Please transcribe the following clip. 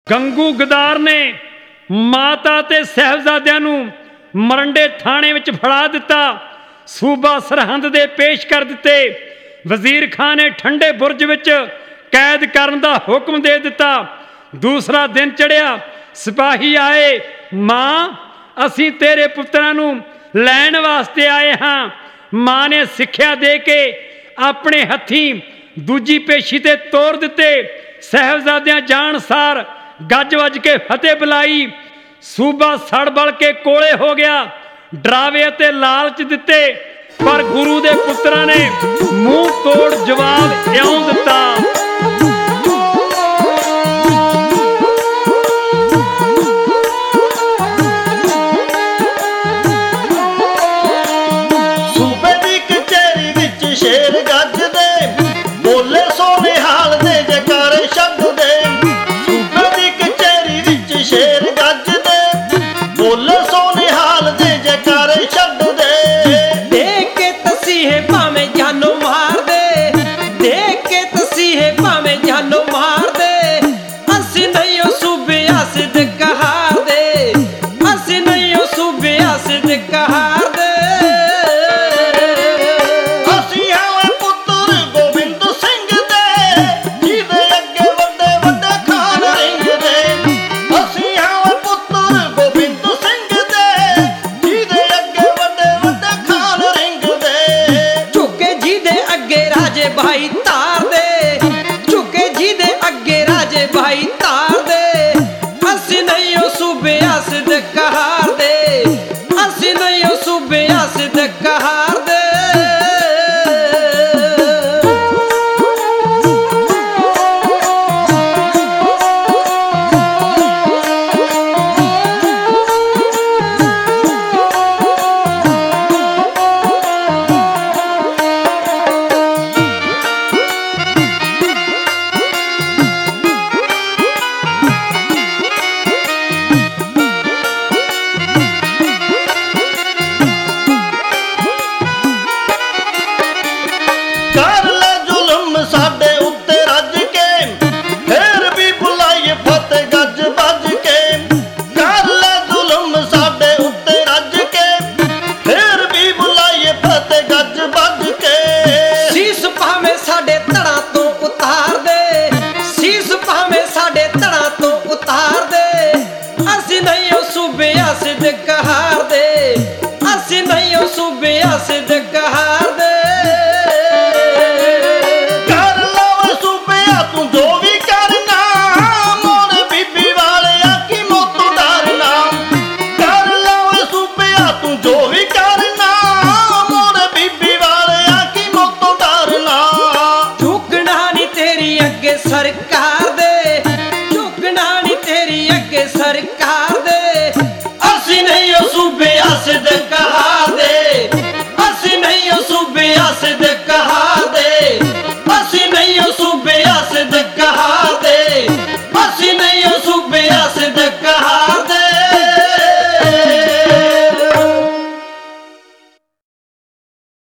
ਗੰਗੂ ਗਦਾਰ ਨੇ ਮਾਤਾ ਤੇ ਸਾਹਿਬਜ਼ਾਦਿਆਂ ਨੂੰ ਮਰੰਡੇ ਥਾਣੇ ਵਿੱਚ ਫੜਾ ਦਿੱਤਾ। ਸੂਬਾ ਸਰਹੰਦ ਦੇ ਪੇਸ਼ ਕਰ ਦਿੱਤੇ। ਵਜ਼ੀਰ ਖਾਨ ਨੇ ਠੰਡੇ ਬੁਰਜ ਵਿੱਚ ਕੈਦ ਕਰਨ ਦਾ ਹੁਕਮ ਦੇ ਦਿੱਤਾ। ਦੂਸਰਾ ਦਿਨ ਚੜ੍ਹਿਆ, ਸਿਪਾਹੀ ਆਏ, ਮਾਂ ਅਸੀਂ ਤੇਰੇ ਪੁੱਤਰਾਂ ਨੂੰ ਲੈਣ ਵਾਸਤੇ ਆਏ ਹਾਂ। ਮਾਂ ਨੇ ਸਿੱਖਿਆ ਦੇ ਕੇ ਆਪਣੇ ਹੱਥੀਂ ਦੂਜੀ ਪੇਸ਼ੀ ਤੇ ਤੋਰ ਦਿੱਤੇ। ਸਾਹਿਬਜ਼ਾਦਿਆਂ ਜਾਣ ਸਾਰ ਗੱਜ ਵੱਜ ਕੇ ਫਤਿਹ ਬੁਲਾਈ। ਸੂਬਾ ਸੜ ਬਲ ਕੇ ਕੋਲੇ ਹੋ ਗਿਆ। ਡਰਾਵੇ ਅਤੇ ਲਾਲਚ ਦਿੱਤੇ, ਪਰ ਗੁਰੂ ਦੇ ਪੁੱਤਰਾਂ ਨੇ ਮੂੰਹ ਤੋੜ ਜਵਾਬ ਇਉਂ ਦਿੱਤਾ।